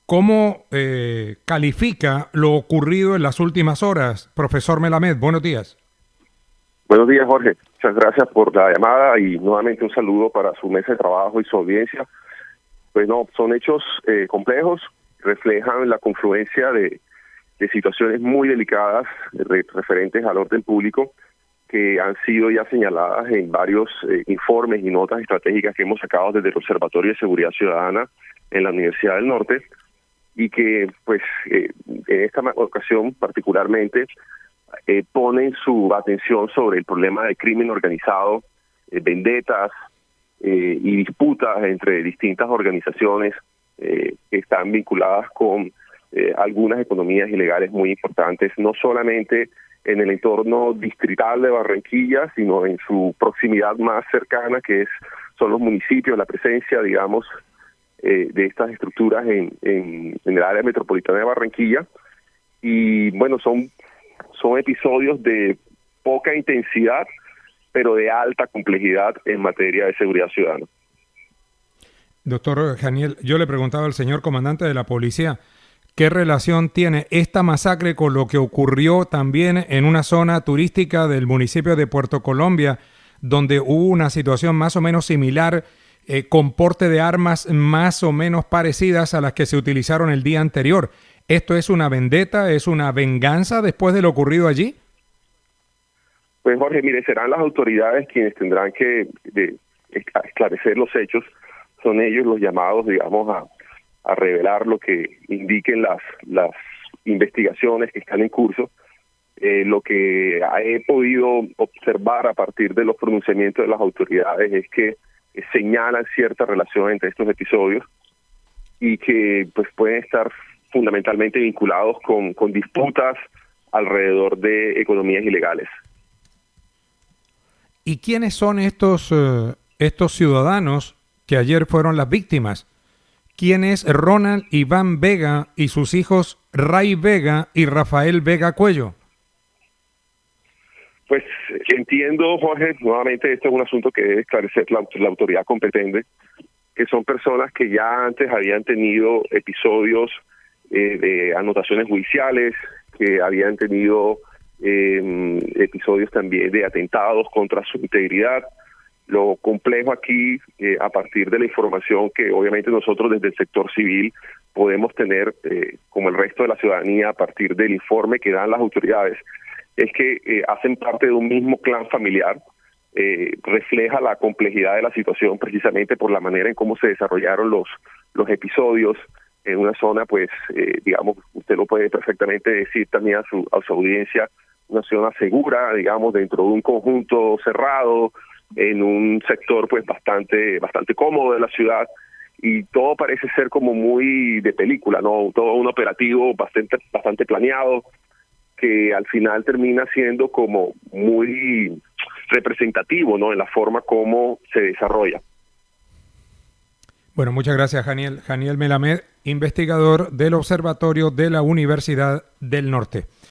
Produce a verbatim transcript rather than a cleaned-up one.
¿Cómo eh, califica lo ocurrido en las últimas horas? Profesor Melamed, buenos días. Buenos días, Jorge. Muchas gracias por la llamada y nuevamente un saludo para su mesa de trabajo y su audiencia. Pues no, son hechos eh, complejos, reflejan la confluencia de, de situaciones muy delicadas re, referentes al orden público que han sido ya señaladas en varios eh, informes y notas estratégicas que hemos sacado desde el Observatorio de Seguridad Ciudadana en la Universidad del Norte, y que pues eh, en esta ocasión particularmente eh, ponen su atención sobre el problema del crimen organizado, eh, vendetas eh, y disputas entre distintas organizaciones eh, que están vinculadas con eh, algunas economías ilegales muy importantes, no solamente en el entorno distrital de Barranquilla, sino en su proximidad más cercana, que es son los municipios, la presencia, digamos, Eh, de estas estructuras en, en, en el área metropolitana de Barranquilla. Y bueno, son, son episodios de poca intensidad, pero de alta complejidad en materia de seguridad ciudadana. Doctor Janiel, yo le preguntaba al señor comandante de la policía, ¿qué relación tiene esta masacre con lo que ocurrió también en una zona turística del municipio de Puerto Colombia, donde hubo una situación más o menos similar, Eh, con porte de armas más o menos parecidas a las que se utilizaron el día anterior? ¿Esto es una vendetta, es una venganza después de lo ocurrido allí? Pues Jorge, mire, serán las autoridades quienes tendrán que de, esclarecer los hechos. Son ellos los llamados, digamos, a, a revelar lo que indiquen las, las investigaciones que están en curso. Eh, lo que he podido observar a partir de los pronunciamientos de las autoridades es que señalan cierta relación entre estos episodios y que pues pueden estar fundamentalmente vinculados con, con disputas alrededor de economías ilegales. ¿Y quiénes son estos, uh, estos ciudadanos que ayer fueron las víctimas? ¿Quién es Ronald Iván Vega y sus hijos Ray Vega y Rafael Vega Cuello? Pues entiendo, Jorge, nuevamente esto es un asunto que debe esclarecer la, la autoridad competente, que son personas que ya antes habían tenido episodios eh, de anotaciones judiciales, que habían tenido eh, episodios también de atentados contra su integridad. Lo complejo aquí, eh, a partir de la información que obviamente nosotros desde el sector civil podemos tener, eh, como el resto de la ciudadanía, a partir del informe que dan las autoridades, es que eh, hacen parte de un mismo clan familiar. Eh, refleja la complejidad de la situación precisamente por la manera en cómo se desarrollaron los los episodios en una zona, pues, eh, digamos, usted lo puede perfectamente decir también a su, a su audiencia, una zona segura, digamos, dentro de un conjunto cerrado, en un sector, pues, bastante bastante cómodo de la ciudad, y todo parece ser como muy de película, ¿no? Todo un operativo bastante bastante planeado, que al final termina siendo como muy representativo, ¿no?, en la forma como se desarrolla. Bueno, muchas gracias, Janiel. Janiel Melamed, investigador del Observatorio de la Universidad del Norte.